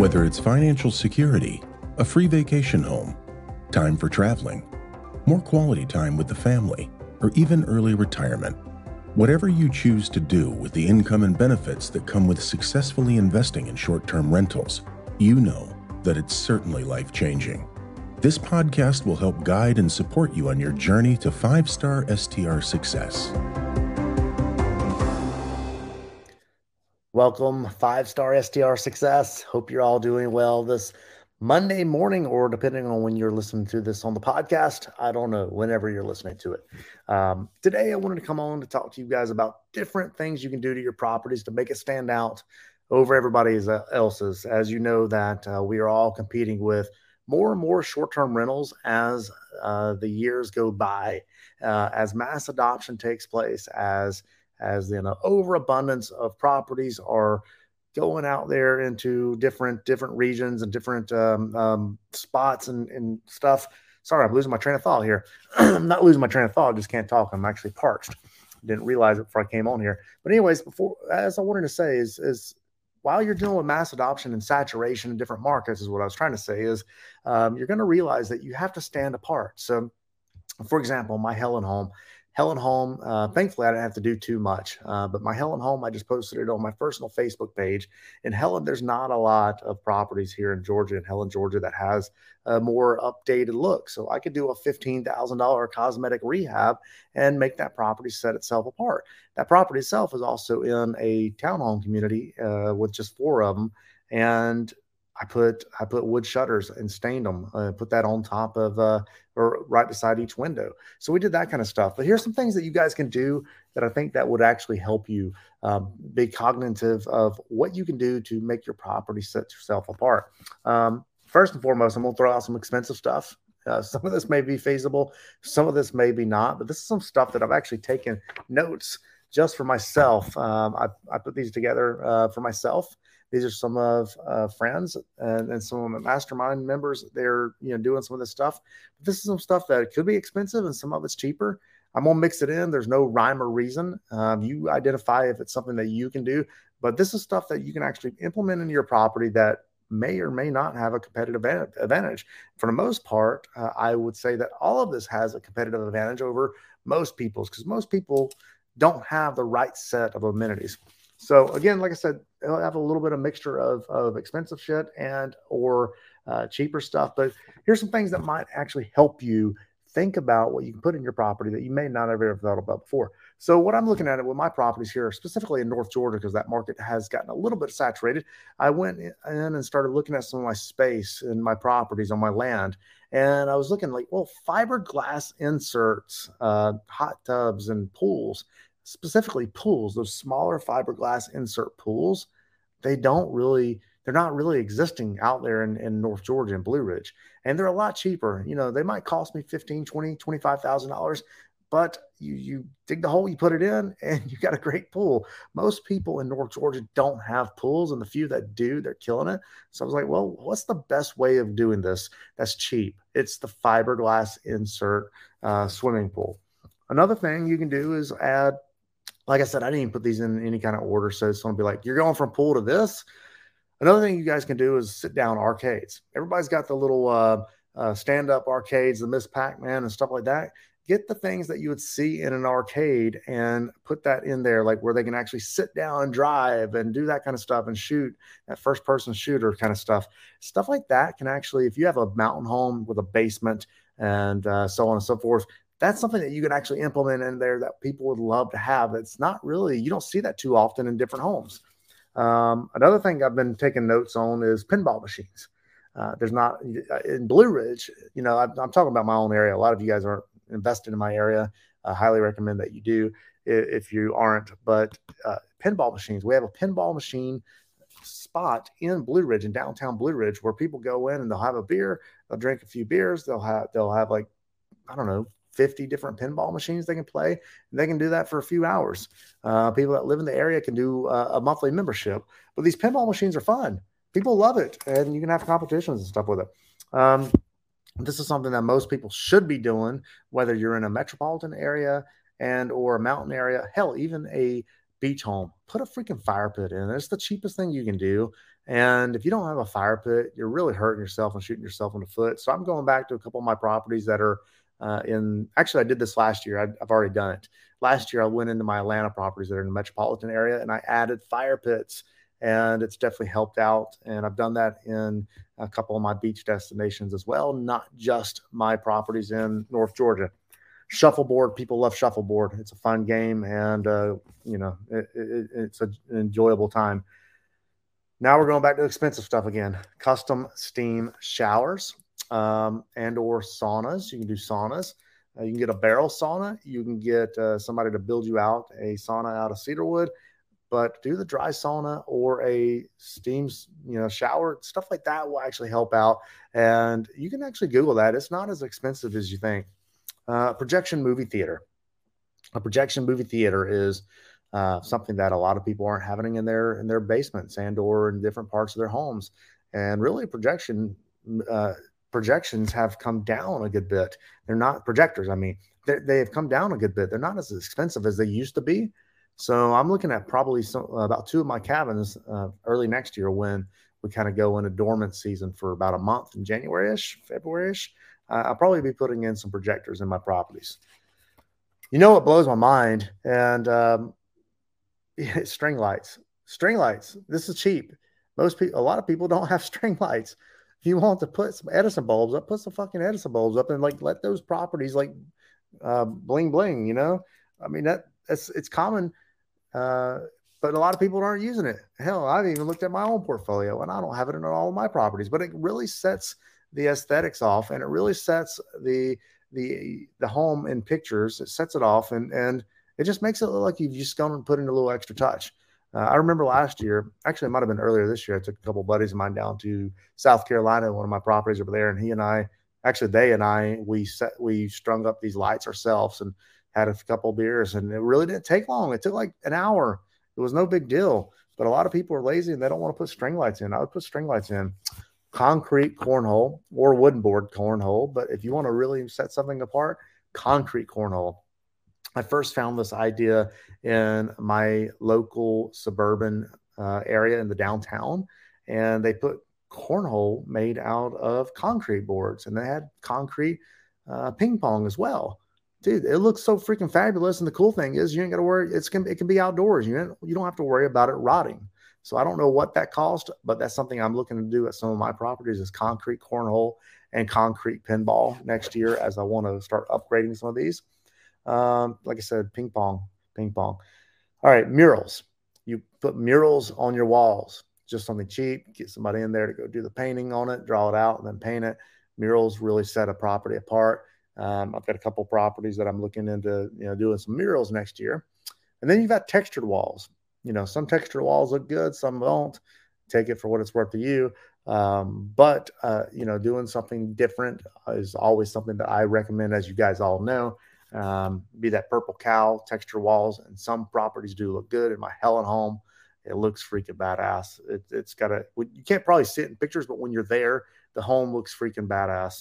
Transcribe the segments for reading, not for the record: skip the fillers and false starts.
Whether it's financial security, a free vacation home, time for traveling, more quality time with the family, or even early retirement, whatever you choose to do with the income and benefits that come with successfully investing in short-term rentals, you know that it's certainly life-changing. This podcast will help guide and support you on your journey to 5-star STR success. Welcome, 5-star STR success. Hope you're all doing well this Monday morning, or depending on when you're listening to this on the podcast. I don't know, whenever you're listening to it. Today, I wanted to come on to talk to you guys about different things you can do to your properties to make it stand out over everybody else's. As you know that we are all competing with more and more short-term rentals as the years go by, as mass adoption takes place, as overabundance of properties are going out there into different regions and different spots and stuff. Sorry, I'm losing my train of thought here. I'm not losing my train of thought. I just can't talk. I'm actually parched. Didn't realize it before I came on here. But anyways, as I wanted to say is while you're dealing with mass adoption and saturation in different markets, is what I was trying to say, is you're going to realize that you have to stand apart. So, for example, my Helen home, thankfully I didn't have to do too much, but my Helen home, I just posted it on my personal Facebook page. In Helen, there's not a lot of properties here in Georgia, in Helen, Georgia, that has a more updated look. So I could do a $15,000 cosmetic rehab and make that property set itself apart. That property itself is also in a townhome community with just 4 of them. And I put wood shutters and stained them, put that on top of or right beside each window. So we did that kind of stuff. But here's some things that you guys can do that I think that would actually help you be cognitive of what you can do to make your property set yourself apart. First and foremost, I'm going to throw out some expensive stuff. Some of this may be feasible, some of this may be not, but this is some stuff that I've actually taken notes just for myself. I put these together for myself. These are some of friends and some of my mastermind members. They're doing some of this stuff. This is some stuff that could be expensive and some of it's cheaper. I'm gonna mix it in. There's no rhyme or reason. You identify if it's something that you can do, but this is stuff that you can actually implement into your property that may or may not have a competitive advantage. For the most part, I would say that all of this has a competitive advantage over most people's, because most people don't have the right set of amenities. So again, like I said, it'll have a little bit of mixture of expensive shit and or cheaper stuff. But here's some things that might actually help you think about what you can put in your property that you may not have ever thought about before. So what I'm looking at it with my properties here, specifically in North Georgia, because that market has gotten a little bit saturated, I went in and started looking at some of my space in my properties on my land. And I was looking like, well, fiberglass inserts, hot tubs and pools, specifically pools, those smaller fiberglass insert pools, they're not really existing out there in North Georgia and Blue Ridge. And they're a lot cheaper. They might cost me $15,000, $20,000, $25,000, but you dig the hole, you put it in, and you got a great pool. Most people in North Georgia don't have pools, and the few that do, they're killing it. So I was like, well, what's the best way of doing this that's cheap? It's the fiberglass insert swimming pool. Another thing you can do is add, like I said, I didn't even put these in any kind of order, so it's going to be like, you're going from pool to this. Another thing you guys can do is sit down arcades. Everybody's got the little stand-up arcades, the Miss Pac-Man and stuff like that. Get the things that you would see in an arcade and put that in there, like where they can actually sit down and drive and do that kind of stuff and shoot, that first-person shooter kind of stuff. Stuff like that can actually, if you have a mountain home with a basement and so on and so forth, that's something that you can actually implement in there that people would love to have. That's not really, you don't see that too often in different homes. Another thing I've been taking notes on is pinball machines. There's not in Blue Ridge, I'm talking about my own area. A lot of you guys aren't invested in my area. I highly recommend that you do if you aren't, but pinball machines, we have a pinball machine spot in Blue Ridge, in downtown Blue Ridge, where people go in and they'll have a beer, they'll drink a few beers, they'll have like, I don't know, 50 different pinball machines they can play, and they can do that for a few hours. People that live in the area can do a monthly membership, but these pinball machines are fun. People love it, and you can have competitions and stuff with it. This is something that most people should be doing, whether you're in a metropolitan area and or a mountain area. Hell, even a beach home, put a freaking fire pit in. It's the cheapest thing you can do. And if you don't have a fire pit, you're really hurting yourself and shooting yourself in the foot. So I'm going back to a couple of my properties that are actually, I did this last year. I've already done it. Last year, I went into my Atlanta properties that are in the metropolitan area and I added fire pits, and it's definitely helped out. And I've done that in a couple of my beach destinations as well, not just my properties in North Georgia. Shuffleboard, people love shuffleboard. It's a fun game, and it's an enjoyable time. Now we're going back to expensive stuff again. Custom steam showers and or saunas. You can do saunas. You can get a barrel sauna. You can get somebody to build you out a sauna out of cedarwood, but do the dry sauna or a steam, shower. Stuff like that will actually help out. And you can actually Google that. It's not as expensive as you think. Projection movie theater. A projection movie theater is something that a lot of people aren't having in their basements and or in different parts of their homes. And really, projections have come down a good bit. They're not projectors. I mean, they have come down a good bit. They're not as expensive as they used to be. So I'm looking at probably about two of my cabins early next year when we kind of go into dormant season for about a month in January-ish, February-ish. I'll probably be putting in some projectors in my properties. You know what blows my mind? And string lights. String lights. This is cheap. A lot of people don't have string lights. If you want to put some Edison bulbs up, put some fucking Edison bulbs up and like let those properties like bling bling, I mean it's common, but a lot of people aren't using it. Hell, I've even looked at my own portfolio and I don't have it in all of my properties, but it really sets the aesthetics off, and it really sets the home in pictures. It sets it off, and it just makes it look like you've just gone and put in a little extra touch. I remember last year, actually it might have been earlier this year, I took a couple of buddies of mine down to South Carolina, one of my properties over there, and we strung up these lights ourselves and had a couple of beers, and it really didn't take long. It took like an hour. It was no big deal, but a lot of people are lazy and they don't want to put string lights in. I would put string lights in. Concrete cornhole or wooden board cornhole, but if you want to really set something apart, concrete cornhole. I first found this idea in my local suburban area in the downtown, and they put cornhole made out of concrete boards, and they had concrete ping pong as well. Dude, it looks so freaking fabulous, and the cool thing is you ain't got to worry. It can be outdoors. You don't have to worry about it rotting. So I don't know what that cost, but that's something I'm looking to do at some of my properties is concrete cornhole and concrete pinball next year as I want to start upgrading some of these. Like I said, ping pong. All right, murals. You put murals on your walls, just something cheap. Get somebody in there to go do the painting on it, draw it out, and then paint it. Murals really set a property apart. I've got a couple properties that I'm looking into, doing some murals next year. And then you've got textured walls. Some textured walls look good, some don't. Take it for what it's worth to you. But doing something different is always something that I recommend, as you guys all know. Be that purple cow texture walls, and some properties do look good. In my Helen home, it looks freaking badass. It's got you can't probably see it in pictures, but when you're there, the home looks freaking badass.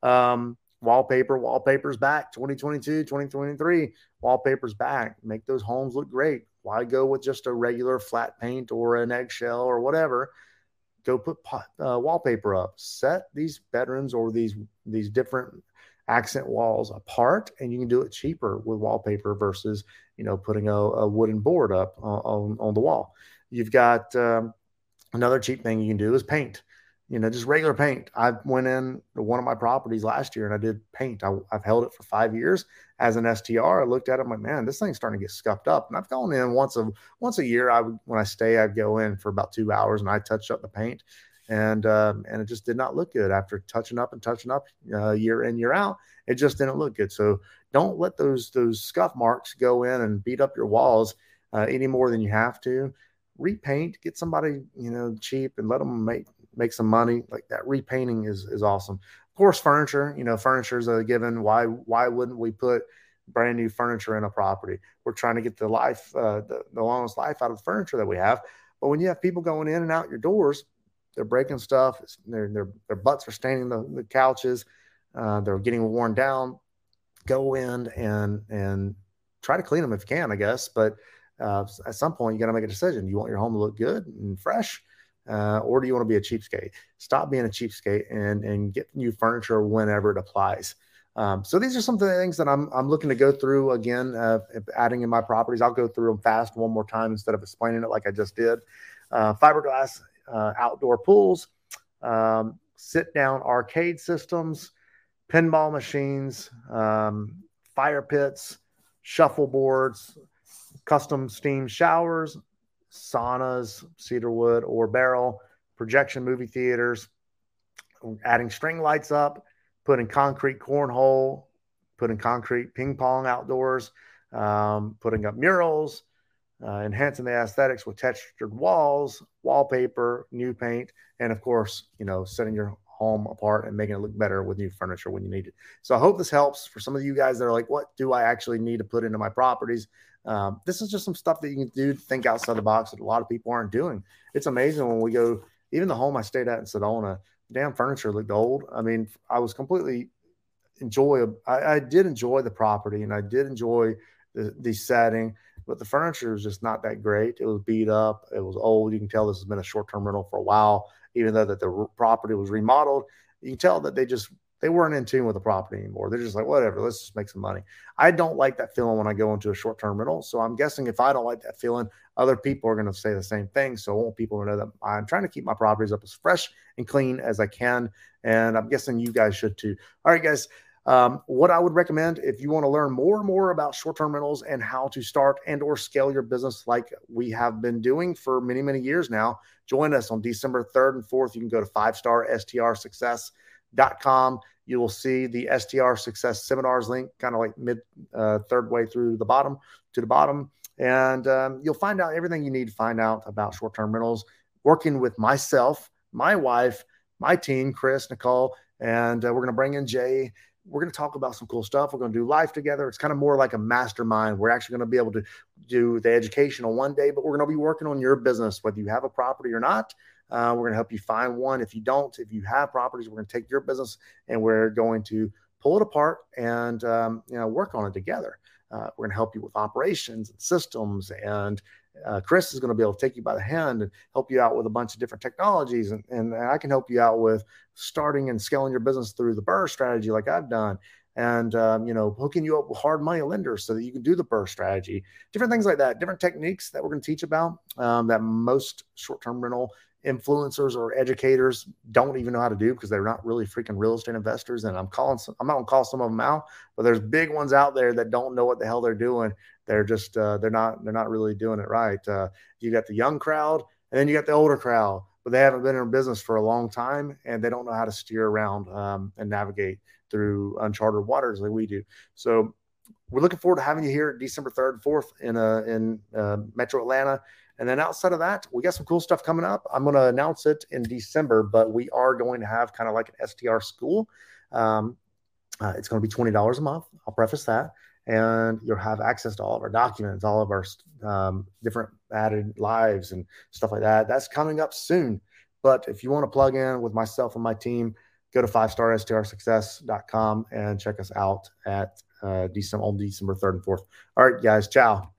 Wallpaper's back. 2022, 2023, wallpaper's back. Make those homes look great. Why go with just a regular flat paint or an eggshell or whatever? Go put wallpaper up. Set these bedrooms or these different accent walls apart, and you can do it cheaper with wallpaper versus putting a wooden board up on the wall. You've got another cheap thing you can do is paint. Just regular paint. I went in to one of my properties last year and I did paint. I've held it for 5 years as an STR. I looked at it, I'm like, man, this thing's starting to get scuffed up. And I've gone in once a year. When I stay, I'd go in for about 2 hours and I touch up the paint, and it just did not look good after touching up year in, year out. It just didn't look good. So don't let those scuff marks go in and beat up your walls any more than you have to. Repaint, get somebody cheap and let them make some money. Like that repainting is awesome. Of course, furniture, furniture is a given. Why wouldn't we put brand new furniture in a property? We're trying to get the longest life out of the furniture that we have. But when you have people going in and out your doors, they're breaking stuff. Their butts are staining the couches. They're getting worn down. Go in and try to clean them if you can, I guess. But At some point, you got to make a decision. You want your home to look good and fresh, or do you want to be a cheapskate? Stop being a cheapskate and get new furniture whenever it applies. So these are some of the things that I'm looking to go through again, adding in my properties. I'll go through them fast one more time instead of explaining it like I just did. Fiberglass outdoor pools, sit-down arcade systems, pinball machines, fire pits, shuffleboards, custom steam showers, saunas, cedarwood or barrel, projection movie theaters, adding string lights up, putting concrete cornhole, putting concrete ping pong outdoors, putting up murals, enhancing the aesthetics with textured walls, wallpaper, new paint, and of course, setting your home apart and making it look better with new furniture when you need it. So I hope this helps for some of you guys that are like, what do I actually need to put into my properties? This is just some stuff that you can do, think outside the box that a lot of people aren't doing. It's amazing when we go, even the home I stayed at in Sedona, damn furniture looked old. I mean, I was completely I did enjoy the property and I did enjoy the setting, but the furniture was just not that great. It was beat up. It was old. You can tell this has been a short-term rental for a while, even though that the property was remodeled. You can tell that they weren't in tune with the property anymore. They're just like, whatever, let's just make some money. I don't like that feeling when I go into a short-term rental. So I'm guessing if I don't like that feeling, other people are going to say the same thing. So I want people to know that I'm trying to keep my properties up as fresh and clean as I can. And I'm guessing you guys should too. All right, guys. What I would recommend if you want to learn more and more about short-term rentals and how to start and or scale your business like we have been doing for many, many years now, join us on December 3rd and 4th. You can go to 5starstrsuccess.com. You will see the STR Success Seminars link, kind of like third way through the bottom to the bottom. And you'll find out everything you need to find out about short-term rentals, working with myself, my wife, my team, Chris, Nicole, and we're going to bring in Jay. We're going to talk about some cool stuff. We're going to do life together. It's kind of more like a mastermind. We're actually going to be able to do the educational one day, but we're going to be working on your business, whether you have a property or not. We're going to help you find one. If you don't, if you have properties, we're going to take your business and we're going to pull it apart and work on it together. We're going to help you with operations and systems, and Chris is going to be able to take you by the hand and help you out with a bunch of different technologies. And I can help you out with starting and scaling your business through the BRRRR strategy like I've done. And, hooking you up with hard money lenders so that you can do the BRRRR strategy, different things like that, different techniques that we're going to teach about that most short-term rental influencers or educators don't even know how to do because they're not really freaking real estate investors. And I'm not going to call some of them out, but there's big ones out there that don't know what the hell they're doing. They're just, they're not really doing it right. You got the young crowd and then you got the older crowd, but they haven't been in business for a long time and they don't know how to steer around and navigate through uncharted waters like we do. So we're looking forward to having you here December 3rd, 4th in Metro Atlanta. And then outside of that, we got some cool stuff coming up. I'm going to announce it in December, but we are going to have kind of like an STR school. It's going to be $20 a month. I'll preface that. And you'll have access to all of our documents, all of our different added lives and stuff like that. That's coming up soon. But if you want to plug in with myself and my team, go to 5starstrsuccess.com and check us out at December 3rd and 4th. All right, guys. Ciao.